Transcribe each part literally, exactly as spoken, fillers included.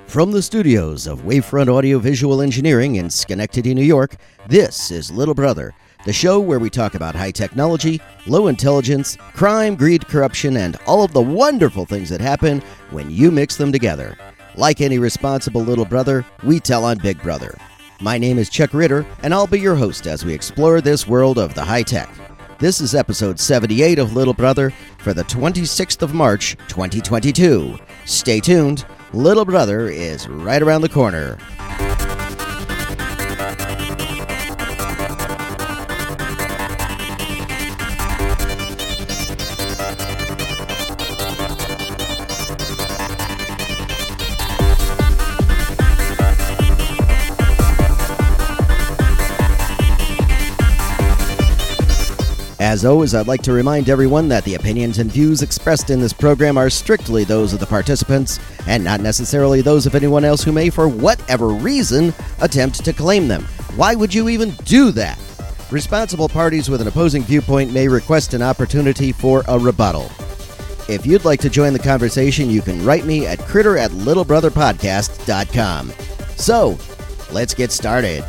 From the studios of Wavefront Audiovisual Engineering in Schenectady, New York, this is Little Brother, the show where we talk about high technology, low intelligence, crime, greed, corruption, and all of the wonderful things that happen when you mix them together. Like any responsible little brother, we tell on Big Brother. My name is Chuck Ritter, and I'll be your host as we explore this world of the high tech. This is episode seventy-eight of Little Brother for the twenty-sixth of March, twenty twenty-two. Stay tuned. Little Brother is right around the corner. As always, I'd like to remind everyone that the opinions and views expressed in this program are strictly those of the participants and not necessarily those of anyone else who may, for whatever reason, attempt to claim them. Why would you even do that? Responsible parties with an opposing viewpoint may request an opportunity for a rebuttal. If you'd like to join the conversation, you can write me at critter at littlebrotherpodcast dot com. So, let's get started.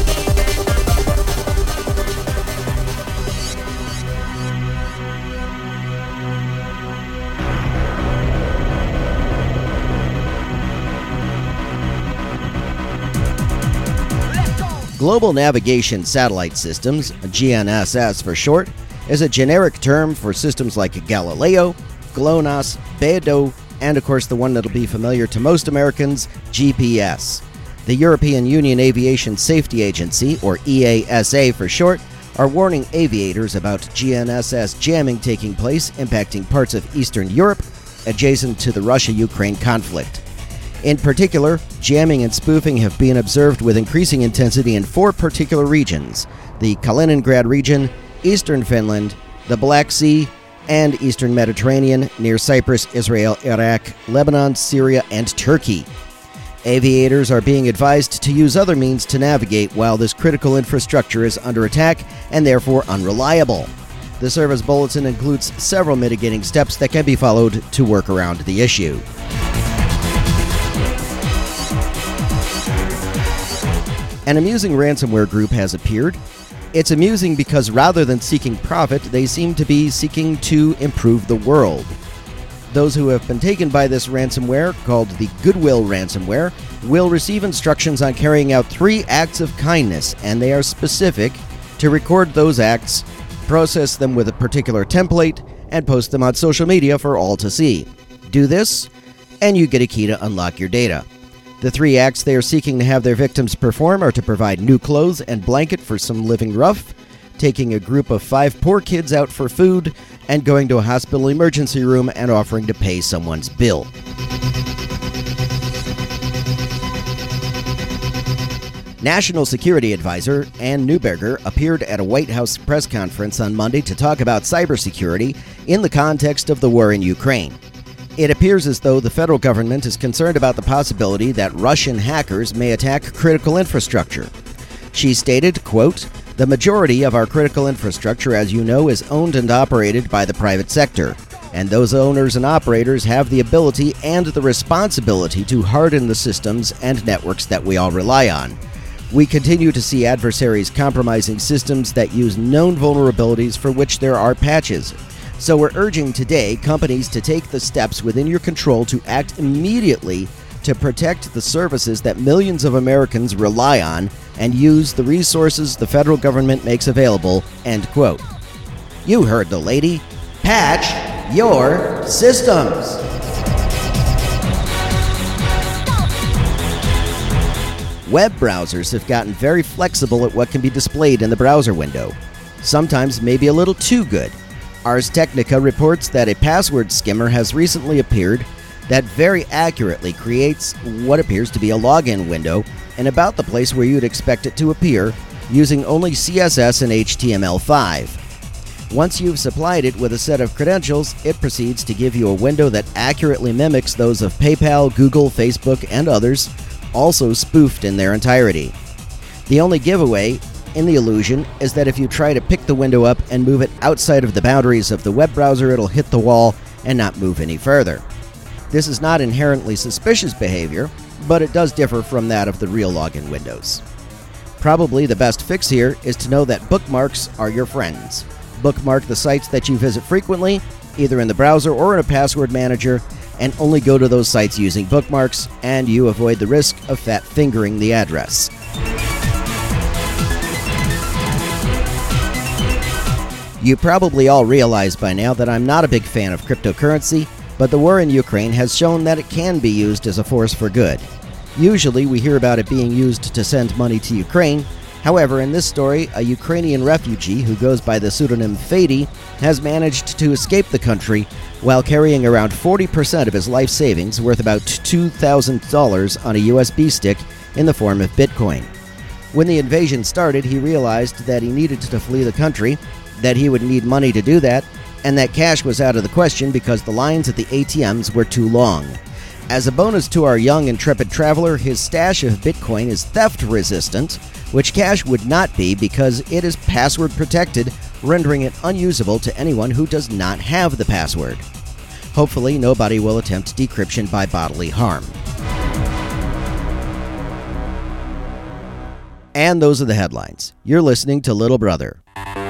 Global Navigation Satellite Systems, G N S S for short, is a generic term for systems like Galileo, GLONASS, Beidou, and of course the one that'll be familiar to most Americans, G P S. The European Union Aviation Safety Agency, or E A S A for short, are warning aviators about G N S S jamming taking place impacting parts of Eastern Europe adjacent to the Russia-Ukraine conflict. In particular, jamming and spoofing have been observed with increasing intensity in four particular regions: the Kaliningrad region, eastern Finland, the Black Sea, and eastern Mediterranean near Cyprus, Israel, Iraq, Lebanon, Syria, and Turkey. Aviators are being advised to use other means to navigate while this critical infrastructure is under attack and therefore unreliable. The service bulletin includes several mitigating steps that can be followed to work around the issue. An amusing ransomware group has appeared. It's amusing because rather than seeking profit, they seem to be seeking to improve the world. Those who have been taken by this ransomware, called the Goodwill ransomware, will receive instructions on carrying out three acts of kindness, and they are specific to record those acts, process them with a particular template, and post them on social media for all to see. Do this, and you get a key to unlock your data. The three acts they are seeking to have their victims perform are to provide new clothes and blanket for some living rough, taking a group of five poor kids out for food, and going to a hospital emergency room and offering to pay someone's bill. National Security Advisor Ann Neuberger appeared at a White House press conference on Monday to talk about cybersecurity in the context of the war in Ukraine. It appears as though the federal government is concerned about the possibility that Russian hackers may attack critical infrastructure. She stated, quote, "The majority of our critical infrastructure, as you know, is owned and operated by the private sector, and those owners and operators have the ability and the responsibility to harden the systems and networks that we all rely on. We continue to see adversaries compromising systems that use known vulnerabilities for which there are patches. So we're urging today companies to take the steps within your control to act immediately to protect the services that millions of Americans rely on and use the resources the federal government makes available," end quote. You heard the lady. Patch your systems. Web browsers have gotten very flexible at what can be displayed in the browser window. Sometimes maybe a little too good. Ars Technica reports that a password skimmer has recently appeared that very accurately creates what appears to be a login window in about the place where you'd expect it to appear, using only C S S and H T M L five. Once you've supplied it with a set of credentials, it proceeds to give you a window that accurately mimics those of PayPal, Google, Facebook, and others, also spoofed in their entirety. The only giveaway in the illusion is that if you try to pick the window up and move it outside of the boundaries of the web browser, it'll hit the wall and not move any further. This is not inherently suspicious behavior, but it does differ from that of the real login windows. Probably the best fix here is to know that bookmarks are your friends. Bookmark the sites that you visit frequently, either in the browser or in a password manager, and only go to those sites using bookmarks, and you avoid the risk of fat fingering the address. You probably all realize by now that I'm not a big fan of cryptocurrency, but the war in Ukraine has shown that it can be used as a force for good. Usually we hear about it being used to send money to Ukraine. However, in this story, a Ukrainian refugee who goes by the pseudonym Fady has managed to escape the country while carrying around forty percent of his life savings, worth about two thousand dollars, on a U S B stick in the form of Bitcoin. When the invasion started, he realized that he needed to flee the country, that he would need money to do that, and that cash was out of the question because the lines at the A T Ms were too long. As a bonus to our young, intrepid traveler, his stash of Bitcoin is theft-resistant, which cash would not be because it is password-protected, rendering it unusable to anyone who does not have the password. Hopefully, nobody will attempt decryption by bodily harm. And those are the headlines. You're listening to Little Brother.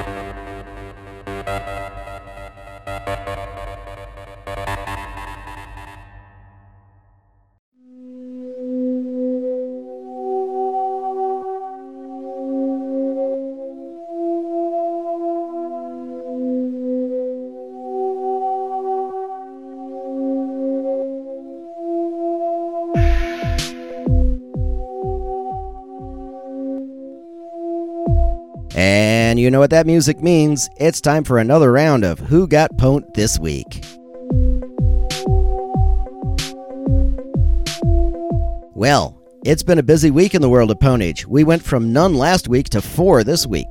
And you know what that music means. It's time for another round of Who Got Pwned This Week. Well, it's been a busy week in the world of pwnage. We went from none last week to four this week.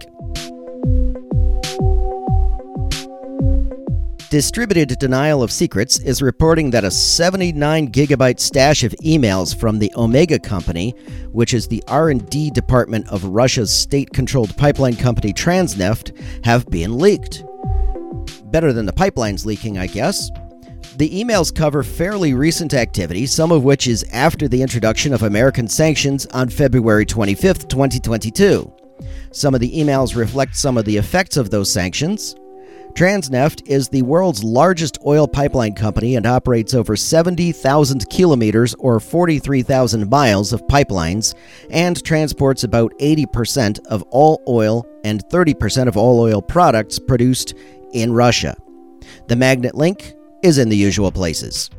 Distributed Denial of Secrets is reporting that a seventy-nine gigabyte stash of emails from the Omega Company, which is the R and D department of Russia's state-controlled pipeline company Transneft, have been leaked. Better than the pipelines leaking, I guess. The emails cover fairly recent activity, some of which is after the introduction of American sanctions on February twenty-fifth, twenty twenty-two. Some of the emails reflect some of the effects of those sanctions. Transneft is the world's largest oil pipeline company and operates over seventy thousand kilometers or forty-three thousand miles of pipelines and transports about eighty percent of all oil and thirty percent of all oil products produced in Russia. The magnet link is in the usual places.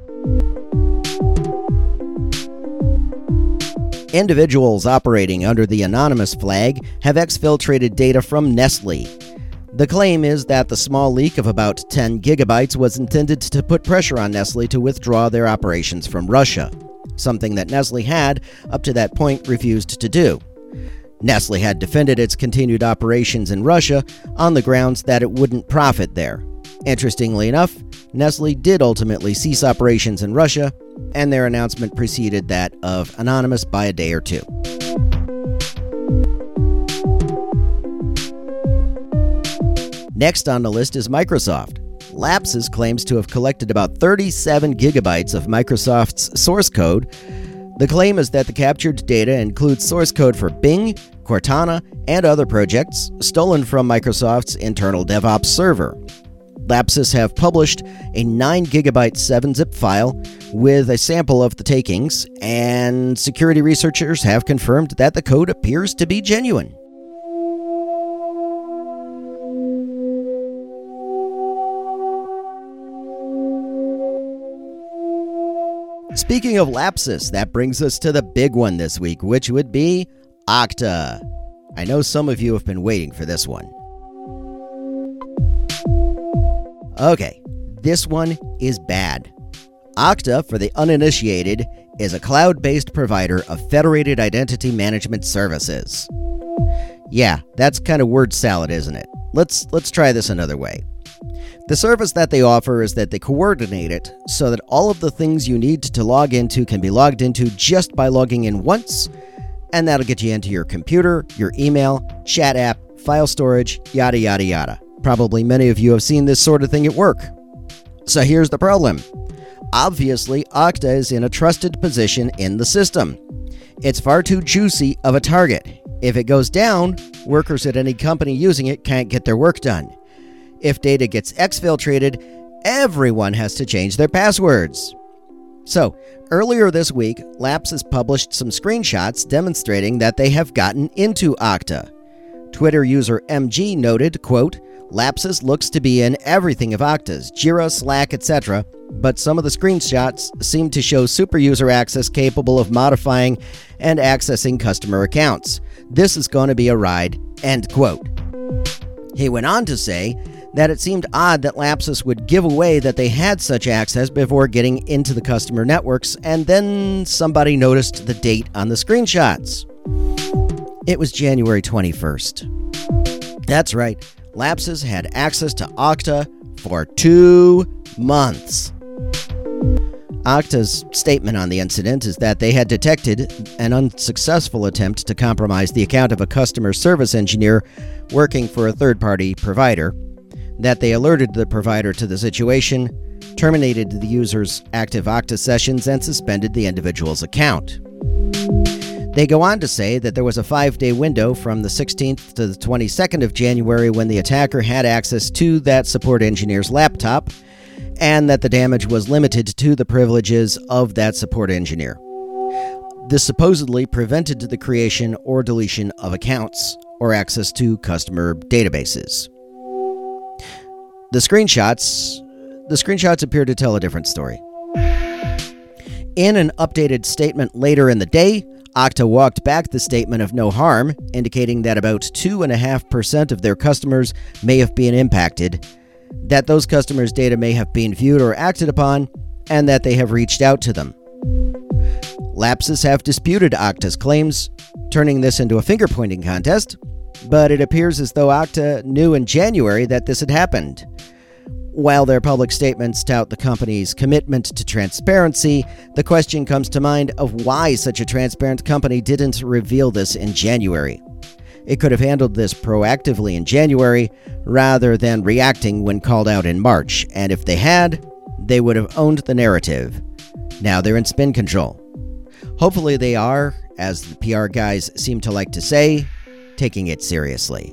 Individuals operating under the anonymous flag have exfiltrated data from Nestle. The claim is that the small leak of about ten gigabytes was intended to put pressure on Nestle to withdraw their operations from Russia, something that Nestle had, up to that point, refused to do. Nestle had defended its continued operations in Russia on the grounds that it wouldn't profit there. Interestingly enough, Nestle did ultimately cease operations in Russia, and their announcement preceded that of Anonymous by a day or two. Next on the list is Microsoft. Lapsus claims to have collected about thirty-seven gigabytes of Microsoft's source code. The claim is that the captured data includes source code for Bing, Cortana, and other projects stolen from Microsoft's internal DevOps server. Lapsus have published a nine gigabyte seven zip file with a sample of the takings, and security researchers have confirmed that the code appears to be genuine. Speaking of Lapsus, that brings us to the big one this week, which would be Okta. I know some of you have been waiting for this one. Okay, this one is bad. Okta, for the uninitiated, is a cloud-based provider of federated identity management services. Yeah, that's kind of word salad, isn't it? Let's let's try this another way. The service that they offer is that they coordinate it so that all of the things you need to log into can be logged into just by logging in once, and that'll get you into your computer, your email, chat app, file storage, yada yada yada. Probably many of you have seen this sort of thing at work. So here's the problem. Obviously, Okta is in a trusted position in the system. It's far too juicy of a target. If it goes down, workers at any company using it can't get their work done. If data gets exfiltrated, everyone has to change their passwords. So, earlier this week, Lapsus published some screenshots demonstrating that they have gotten into Okta. Twitter user M G noted, quote, Lapsus looks to be in everything of Okta's, Jira, Slack, et cetera, but some of the screenshots seem to show super user access capable of modifying and accessing customer accounts. This is going to be a ride, end quote. He went on to say that it seemed odd that Lapsus would give away that they had such access before getting into the customer networks, and then somebody noticed the date on the screenshots. It was January twenty-first. That's right, Lapsus had access to Okta for two months. Okta's statement on the incident is that they had detected an unsuccessful attempt to compromise the account of a customer service engineer working for a third-party provider, that they alerted the provider to the situation, terminated the user's active Okta sessions, and suspended the individual's account. They go on to say that there was a five-day window from the sixteenth to the twenty-second of January when the attacker had access to that support engineer's laptop, and that the damage was limited to the privileges of that support engineer. This supposedly prevented the creation or deletion of accounts or access to customer databases. The screenshots, the screenshots appear to tell a different story. In an updated statement later in the day, Okta walked back the statement of no harm, indicating that about two point five percent of their customers may have been impacted, that those customers' data may have been viewed or acted upon, and that they have reached out to them. Lapsus have disputed Okta's claims, turning this into a finger-pointing contest, but it appears as though Okta knew in January that this had happened. While their public statements tout the company's commitment to transparency, the question comes to mind of why such a transparent company didn't reveal this in January. It could have handled this proactively in January rather than reacting when called out in March, and if they had, they would have owned the narrative. Now they're in spin control. Hopefully they are, as the P R guys seem to like to say, taking it seriously.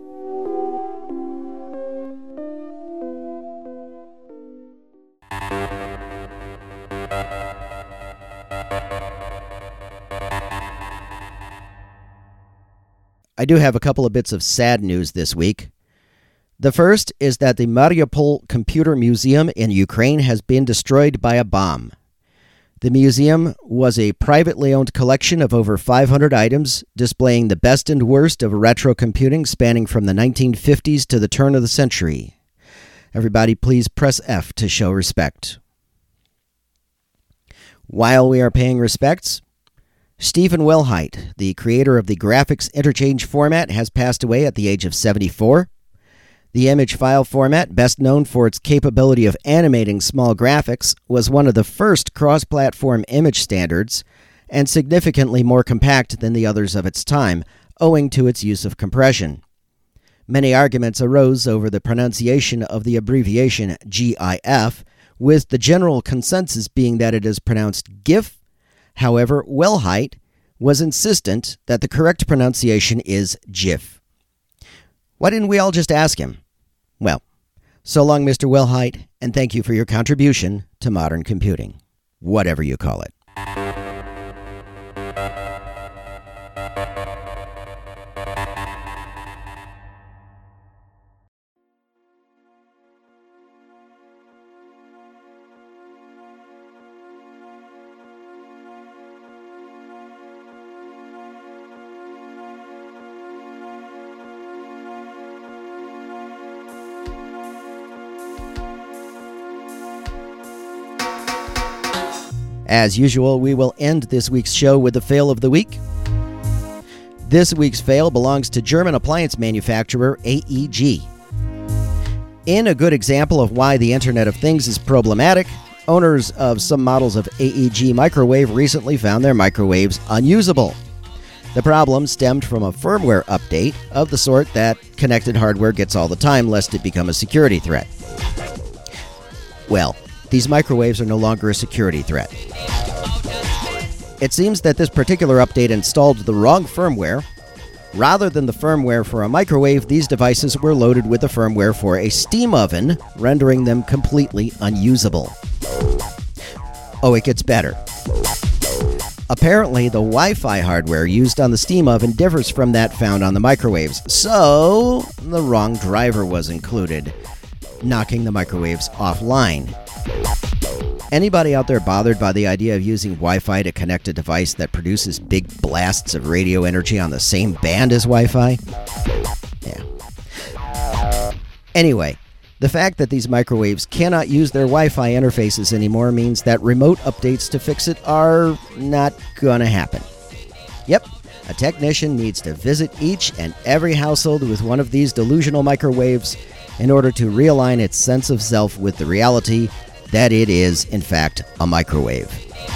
I do have a couple of bits of sad news this week. The first is that the Mariupol Computer Museum in Ukraine has been destroyed by a bomb. The museum was a privately owned collection of over five hundred items displaying the best and worst of retro computing spanning from the nineteen fifties to the turn of the century. Everybody please press F to show respect. While we are paying respects, Stephen Wilhite, the creator of the graphics interchange format, has passed away at the age of seventy-four. The image file format, best known for its capability of animating small graphics, was one of the first cross-platform image standards and significantly more compact than the others of its time, owing to its use of compression. Many arguments arose over the pronunciation of the abbreviation GIF, with the general consensus being that it is pronounced GIF. However, Wilhite was insistent that the correct pronunciation is GIF. Why didn't we all just ask him? Well, so long, Mister Wilhite, and thank you for your contribution to modern computing, whatever you call it. As usual, we will end this week's show with the fail of the week. This week's fail belongs to German appliance manufacturer A E G. In a good example of why the Internet of Things is problematic, owners of some models of A E G microwave recently found their microwaves unusable. The problem stemmed from a firmware update of the sort that connected hardware gets all the time lest it become a security threat. Well, these microwaves are no longer a security threat. It seems that this particular update installed the wrong firmware. Rather than the firmware for a microwave, these devices were loaded with the firmware for a steam oven, rendering them completely unusable. Oh, it gets better. Apparently, the Wi-Fi hardware used on the steam oven differs from that found on the microwaves, so the wrong driver was included, knocking the microwaves offline. Anybody out there bothered by the idea of using Wi-Fi to connect a device that produces big blasts of radio energy on the same band as Wi-Fi? Yeah. Anyway, the fact that these microwaves cannot use their Wi-Fi interfaces anymore means that remote updates to fix it are not gonna happen. Yep, a technician needs to visit each and every household with one of these delusional microwaves in order to realign its sense of self with the reality that it is, in fact, a microwave.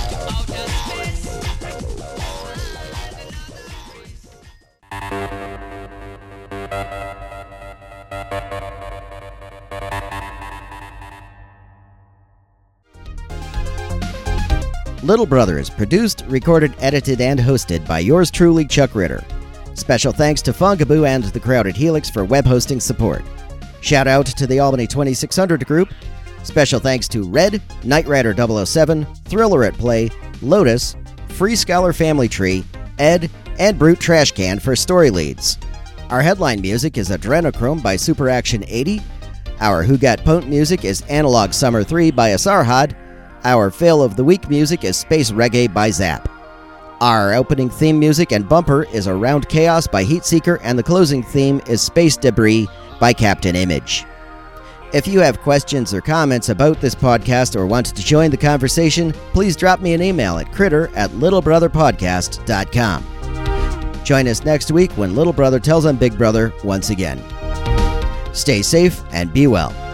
Little Brother is produced, recorded, edited, and hosted by yours truly, Chuck Ritter. Special thanks to Funkaboo and the Crowded Helix for web hosting support. Shout out to the Albany twenty-six hundred group. Special thanks to Red, Knight Rider double oh seven, Thriller at Play, Lotus, Free Scholar Family Tree, Ed, and Brute Trash Can for story leads. Our headline music is Adrenochrome by Super Action eighty. Our Who Got Pwned music is Analog Summer three by Asarhad. Our Fail of the Week music is Space Reggae by Zap. Our opening theme music and bumper is Around Chaos by Heatseeker, and the closing theme is Space Debris by Captain Image. If you have questions or comments about this podcast or want to join the conversation, please drop me an email at critter at littlebrotherpodcast dot com. Join us next week when Little Brother tells on Big Brother once again. Stay safe and be well.